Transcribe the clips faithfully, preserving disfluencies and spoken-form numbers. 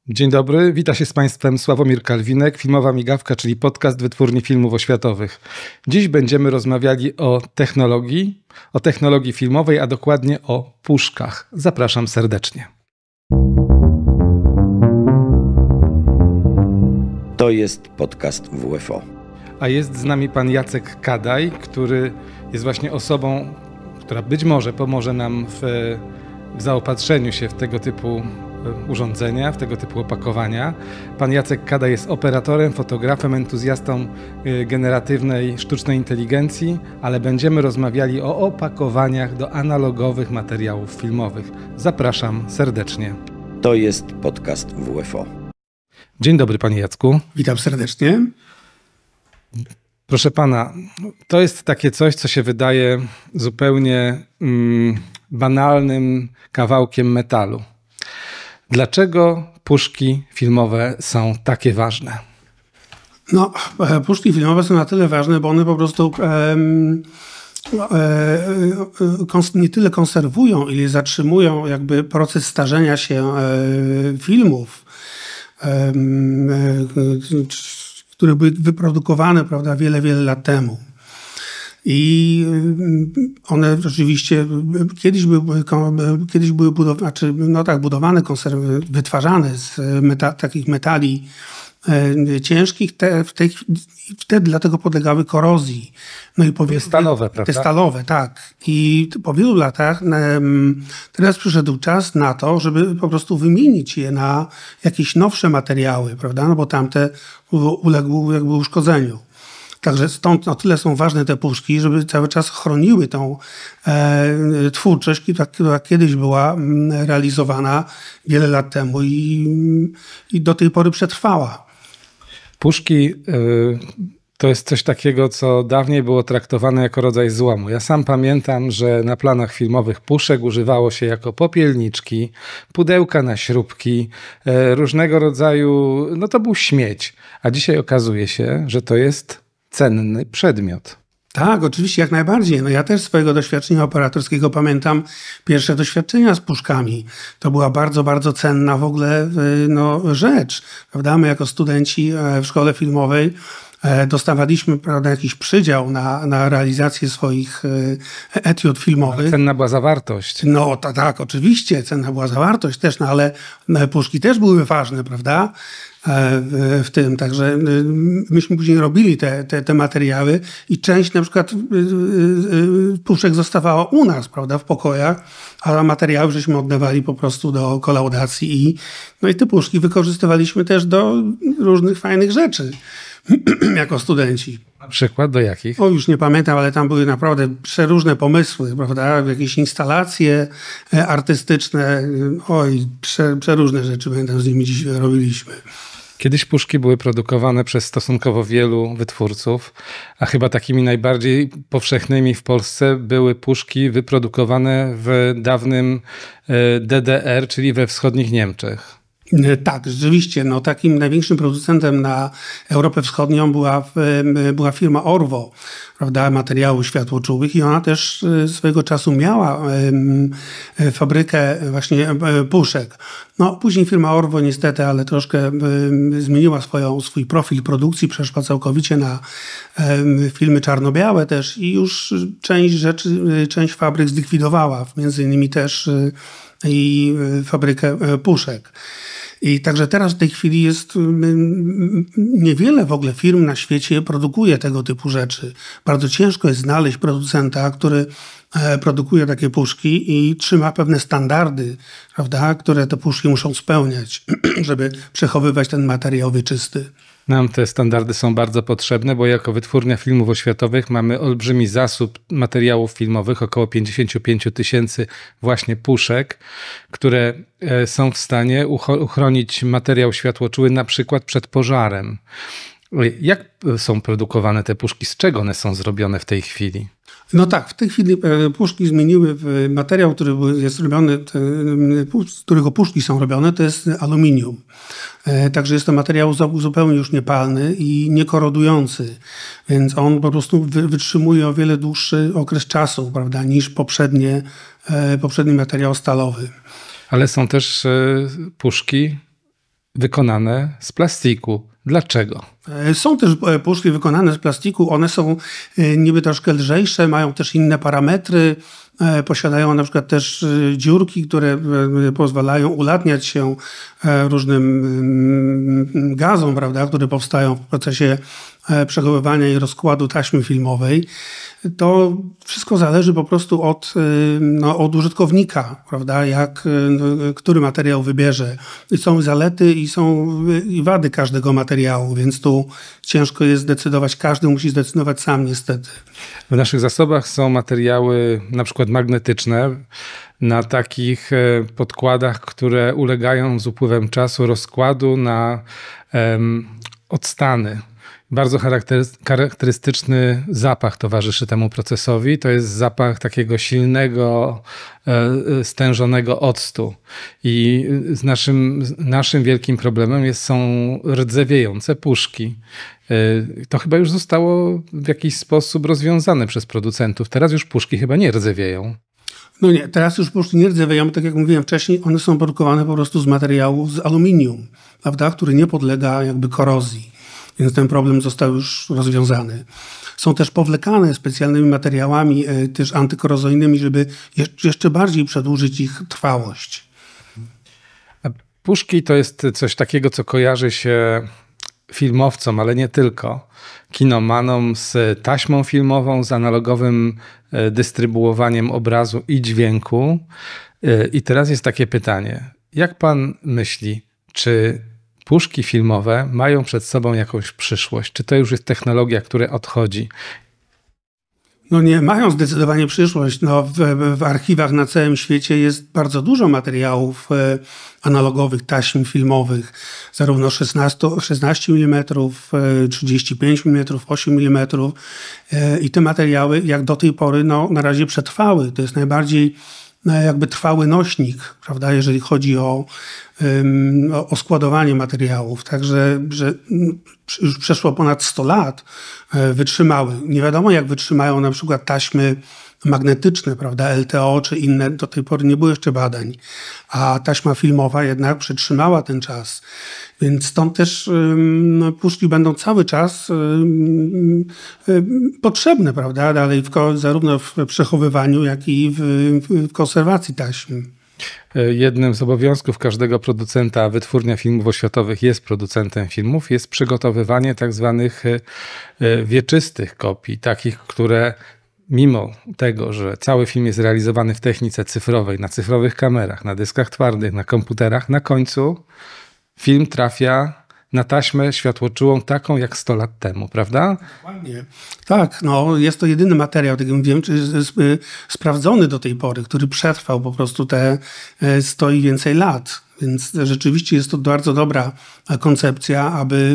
Dzień dobry, wita się z Państwem Sławomir Kalwinek, Filmowa Migawka, czyli podcast Wytwórni Filmów Oświatowych. Dziś będziemy rozmawiali o technologii, o technologii filmowej, a dokładnie o puszkach. Zapraszam serdecznie. To jest podcast W F O. A jest z nami pan Jacek Kadaj, który jest właśnie osobą, która być może pomoże nam w, w zaopatrzeniu się w tego typu urządzenia, w tego typu opakowania. Pan Jacek Kadaj jest operatorem, fotografem, entuzjastą generatywnej sztucznej inteligencji, ale będziemy rozmawiali o opakowaniach do analogowych materiałów filmowych. Zapraszam serdecznie. To jest podcast W F O. Dzień dobry, panie Jacku. Witam serdecznie. Proszę pana, to jest takie coś, co się wydaje zupełnie mm, banalnym kawałkiem metalu. Dlaczego puszki filmowe są takie ważne? No, puszki filmowe są na tyle ważne, bo one po prostu e, e, nie tyle konserwują, ile zatrzymują jakby proces starzenia się e, filmów, e, które były wyprodukowane, prawda, wiele, wiele lat temu. I one rzeczywiście kiedyś były, kiedyś były budowane, znaczy, no tak, budowane, konserwy, wytwarzane z meta, takich metali e, ciężkich, te, w tej, wtedy dlatego podlegały korozji. No i powie, stalowe, prawda? Te stalowe, tak. I po wielu latach e, teraz przyszedł czas na to, żeby po prostu wymienić je na jakieś nowsze materiały, prawda? No bo tamte uległy jakby uszkodzeniu. Także stąd na tyle są ważne te puszki, żeby cały czas chroniły tą e, twórczość, która, która kiedyś była realizowana wiele lat temu i, i do tej pory przetrwała. Puszki y, to jest coś takiego, co dawniej było traktowane jako rodzaj złomu. Ja sam pamiętam, że na planach filmowych puszek używało się jako popielniczki, pudełka na śrubki, y, różnego rodzaju, no to był śmieć. A dzisiaj okazuje się, że to jest cenny przedmiot. Tak, oczywiście, jak najbardziej. No ja też z swojego doświadczenia operatorskiego pamiętam pierwsze doświadczenia z puszkami. To była bardzo, bardzo cenna w ogóle no, rzecz. Prawda? My jako studenci w szkole filmowej dostawaliśmy, prawda, jakiś przydział na, na realizację swoich etiud filmowych. Ale cenna była zawartość. No tak, tak, oczywiście, cenna była zawartość też, no ale puszki też były ważne, prawda? W tym, także myśmy później robili te, te, te materiały i część na przykład puszek zostawała u nas, prawda, w pokojach, a materiały żeśmy oddawali po prostu do kolaudacji i, no i te puszki wykorzystywaliśmy też do różnych fajnych rzeczy jako studenci. Na przykład do jakich? O, już nie pamiętam, ale tam były naprawdę przeróżne pomysły, prawda? Jakieś instalacje artystyczne, oj, prze, przeróżne rzeczy pamiętam, z nimi dziś robiliśmy. Kiedyś puszki były produkowane przez stosunkowo wielu wytwórców, a chyba takimi najbardziej powszechnymi w Polsce były puszki wyprodukowane w dawnym D D R, czyli we wschodnich Niemczech. Tak, rzeczywiście. No, takim największym producentem na Europę Wschodnią była, była firma Orwo, prawda, materiałów światłoczułych i ona też swojego czasu miała fabrykę właśnie puszek. No, później firma Orwo niestety, ale troszkę zmieniła swoją, swój profil produkcji, przeszła całkowicie na filmy czarno-białe też i już część rzeczy, część fabryk zlikwidowała, między innymi też i fabrykę puszek. I także teraz w tej chwili jest niewiele w ogóle firm na świecie produkuje tego typu rzeczy. Bardzo ciężko jest znaleźć producenta, który produkuje takie puszki i trzyma pewne standardy, prawda, które te puszki muszą spełniać, żeby przechowywać ten materiał wieczysty. Nam te standardy są bardzo potrzebne, bo jako Wytwórnia Filmów Oświatowych mamy olbrzymi zasób materiałów filmowych, około pięćdziesiąt pięć tysięcy właśnie puszek, które są w stanie uchronić materiał światłoczuły na przykład przed pożarem. Jak są produkowane te puszki? Z czego one są zrobione w tej chwili? No tak, w tej chwili puszki zmieniły materiał, który jest robiony, z którego puszki są robione, to jest aluminium. Także jest to materiał zupełnie już niepalny i niekorodujący, więc on po prostu wytrzymuje o wiele dłuższy okres czasu, prawda, niż poprzednie, poprzedni materiał stalowy. Ale są też puszki wykonane z plastiku. Dlaczego? Są też puszki wykonane z plastiku. One są niby troszkę lżejsze, mają też inne parametry. Posiadają na przykład też dziurki, które pozwalają ulatniać się różnym gazom, prawda, które powstają w procesie przechowywania i rozkładu taśmy filmowej. To wszystko zależy po prostu od, no, od użytkownika, prawda, jak, który materiał wybierze. I są zalety i są i wady każdego materiału, więc tu ciężko jest zdecydować, każdy musi zdecydować sam niestety. W naszych zasobach są materiały na przykład magnetyczne na takich podkładach, które ulegają z upływem czasu rozkładu na um, octany. Bardzo charakterystyczny zapach towarzyszy temu procesowi. To jest zapach takiego silnego, stężonego octu. I z naszym, naszym wielkim problemem jest, są rdzewiejące puszki. To chyba już zostało w jakiś sposób rozwiązane przez producentów. Teraz już puszki chyba nie rdzewieją. No nie, teraz już puszki nie rdzewieją. Tak jak mówiłem wcześniej, one są produkowane po prostu z materiału z aluminium, prawda, który nie podlega jakby korozji. Więc ten problem został już rozwiązany. Są też powlekane specjalnymi materiałami też antykorozyjnymi, żeby jeszcze bardziej przedłużyć ich trwałość. A puszki to jest coś takiego, co kojarzy się filmowcom, ale nie tylko. Kinomanom z taśmą filmową, z analogowym dystrybuowaniem obrazu i dźwięku. I teraz jest takie pytanie. Jak pan myśli, czy puszki filmowe mają przed sobą jakąś przyszłość? Czy to już jest technologia, która odchodzi? No nie, mają zdecydowanie przyszłość. No w, w archiwach na całym świecie jest bardzo dużo materiałów e, analogowych, taśm filmowych, zarówno szesnaście milimetrów, e, trzydzieści pięć milimetrów, osiem milimetrów. E, I te materiały jak do tej pory no, na razie przetrwały. To jest najbardziej jakby trwały nośnik, prawda, jeżeli chodzi o, um, o składowanie materiałów. Także że już przeszło ponad sto lat, e, wytrzymały. Nie wiadomo, jak wytrzymają na przykład taśmy magnetyczne, prawda, L T O czy inne. Do tej pory nie było jeszcze badań. A taśma filmowa jednak przetrzymała ten czas. Więc stąd też um, puszki będą cały czas um, um, potrzebne, prawda, dalej w, zarówno w przechowywaniu, jak i w, w konserwacji taśm. Jednym z obowiązków każdego producenta, wytwórnia filmów oświatowych jest producentem filmów, jest przygotowywanie tak zwanych wieczystych kopii, takich, które mimo tego, że cały film jest realizowany w technice cyfrowej, na cyfrowych kamerach, na dyskach twardych, na komputerach, na końcu film trafia na taśmę światłoczułą taką jak sto lat temu, prawda? Dokładnie. Tak, no jest to jedyny materiał, tak jak mówiłem, czy sprawdzony do tej pory, który przetrwał po prostu te sto i więcej lat. Więc rzeczywiście jest to bardzo dobra koncepcja, aby,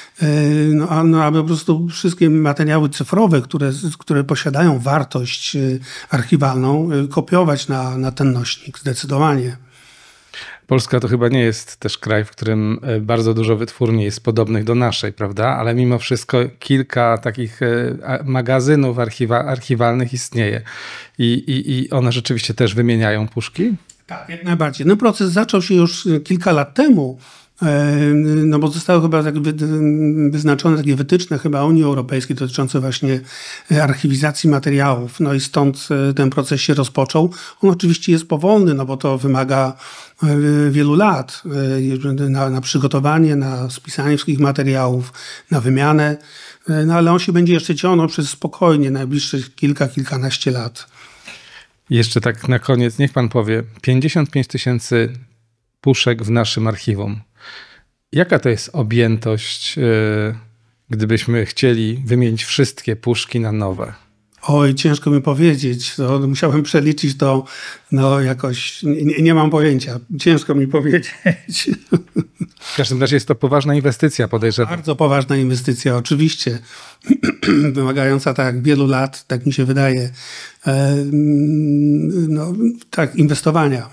no, no, aby po prostu wszystkie materiały cyfrowe, które, które posiadają wartość archiwalną, kopiować na, na ten nośnik zdecydowanie. Polska to chyba nie jest też kraj, w którym bardzo dużo wytwórni jest podobnych do naszej, prawda? Ale mimo wszystko kilka takich magazynów archiwa, archiwalnych istnieje. I, i, I one rzeczywiście też wymieniają puszki? Tak, jak najbardziej. No proces zaczął się już kilka lat temu, no bo zostały chyba tak wyznaczone takie wytyczne chyba Unii Europejskiej dotyczące właśnie archiwizacji materiałów. No i stąd ten proces się rozpoczął. On oczywiście jest powolny, no bo to wymaga wielu lat na, na przygotowanie, na spisanie wszystkich materiałów, na wymianę, no ale on się będzie jeszcze ciągnął przez spokojnie najbliższych kilka, kilkanaście lat. Jeszcze tak na koniec, niech pan powie, pięćdziesiąt pięć tysięcy puszek w naszym archiwum. Jaka to jest objętość, yy, gdybyśmy chcieli wymienić wszystkie puszki na nowe? Oj, ciężko mi powiedzieć. No, musiałem przeliczyć to no, jakoś. Nie, nie mam pojęcia. Ciężko mi powiedzieć. W każdym razie jest to poważna inwestycja, podejrzewam. Bardzo poważna inwestycja, oczywiście. Wymagająca tak wielu lat, tak mi się wydaje, e, no, tak, inwestowania.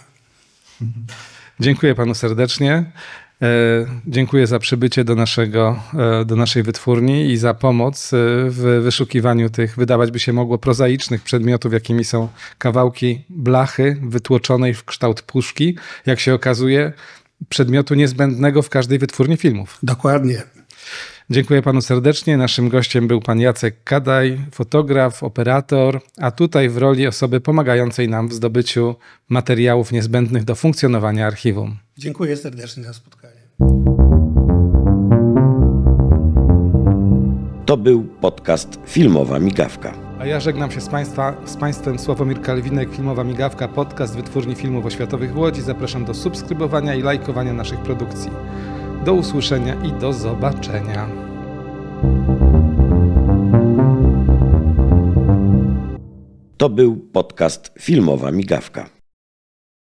Dziękuję panu serdecznie. Dziękuję za przybycie do, naszego, do naszej wytwórni i za pomoc w wyszukiwaniu tych, wydawać by się mogło, prozaicznych przedmiotów, jakimi są kawałki blachy wytłoczonej w kształt puszki. Jak się okazuje, przedmiotu niezbędnego w każdej wytwórni filmów. Dokładnie. Dziękuję panu serdecznie. Naszym gościem był pan Jacek Kadaj, fotograf, operator, a tutaj w roli osoby pomagającej nam w zdobyciu materiałów niezbędnych do funkcjonowania archiwum. Dziękuję serdecznie za spotkanie. To był podcast Filmowa Migawka. A ja żegnam się z, państwa, z Państwem Sławomir Kalwinek, Filmowa Migawka, podcast Wytwórni Filmów Oświatowych w Łodzi. Zapraszam do subskrybowania i lajkowania naszych produkcji. Do usłyszenia i do zobaczenia. To był podcast Filmowa Migawka.